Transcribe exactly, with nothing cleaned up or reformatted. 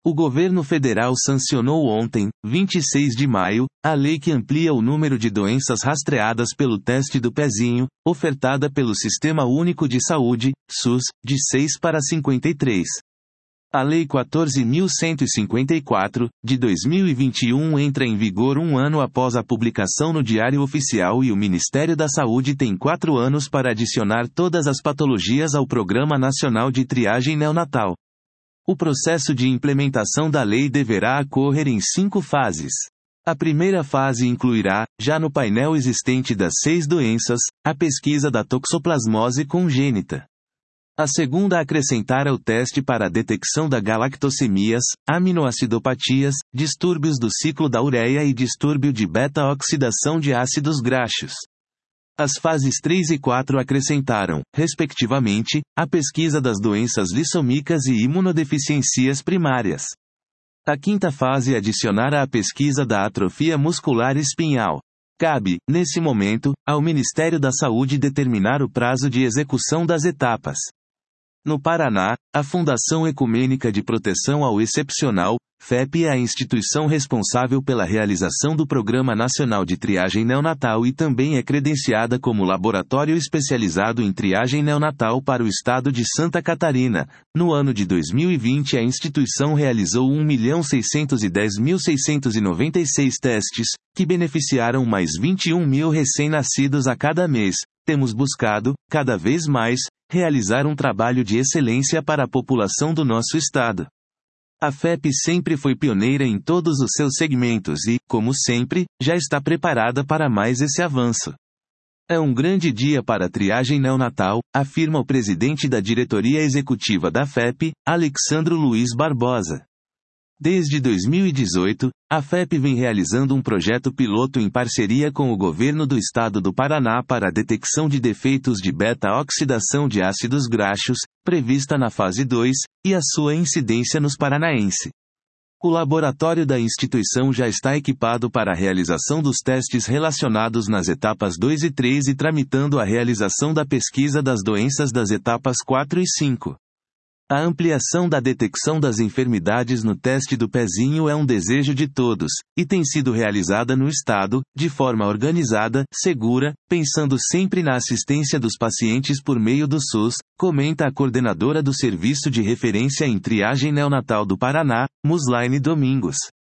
O governo federal sancionou ontem, vinte e seis de maio, a lei que amplia o número de doenças rastreadas pelo teste do pezinho, ofertada pelo Sistema Único de Saúde, SUS, de seis para cinquenta e três. A Lei quatorze mil cento e cinquenta e quatro, de dois mil e vinte e um entra em vigor um ano após a publicação no Diário Oficial e o Ministério da Saúde tem quatro anos para adicionar todas as patologias ao Programa Nacional de Triagem Neonatal. O processo de implementação da lei deverá ocorrer em cinco fases. A primeira fase incluirá, já no painel existente das seis doenças, a pesquisa da toxoplasmose congênita. A segunda acrescentará o teste para a detecção da galactosemias, aminoacidopatias, distúrbios do ciclo da ureia e distúrbio de beta-oxidação de ácidos graxos. As fases três e quatro acrescentaram, respectivamente, a pesquisa das doenças lissomicas e imunodeficiências primárias. A quinta fase adicionará a pesquisa da atrofia muscular espinhal. Cabe, nesse momento, ao Ministério da Saúde determinar o prazo de execução das etapas. No Paraná, a Fundação Ecumênica de Proteção ao Excepcional, F E P, é a instituição responsável pela realização do Programa Nacional de Triagem Neonatal e também é credenciada como laboratório especializado em triagem neonatal para o estado de Santa Catarina. No ano de dois mil e vinte, a instituição realizou um milhão seiscentos e dez mil seiscentos e noventa e seis testes, que beneficiaram mais vinte e um mil recém-nascidos a cada mês. Temos buscado, cada vez mais, realizar um trabalho de excelência para a população do nosso estado. A F E P sempre foi pioneira em todos os seus segmentos e, como sempre, já está preparada para mais esse avanço. É um grande dia para a triagem neonatal, afirma o presidente da diretoria executiva da F E P, Alexandro Luiz Barbosa. Desde dois mil e dezoito, a F E P vem realizando um projeto piloto em parceria com o governo do estado do Paraná para a detecção de defeitos de beta-oxidação de ácidos graxos, prevista na fase dois, e a sua incidência nos paranaense. O laboratório da instituição já está equipado para a realização dos testes relacionados nas etapas dois e três e tramitando a realização da pesquisa das doenças das etapas quatro e cinco. A ampliação da detecção das enfermidades no teste do pezinho é um desejo de todos, e tem sido realizada no estado, de forma organizada, segura, pensando sempre na assistência dos pacientes por meio do SUS, comenta a coordenadora do Serviço de Referência em Triagem Neonatal do Paraná, Muslaine Domingos.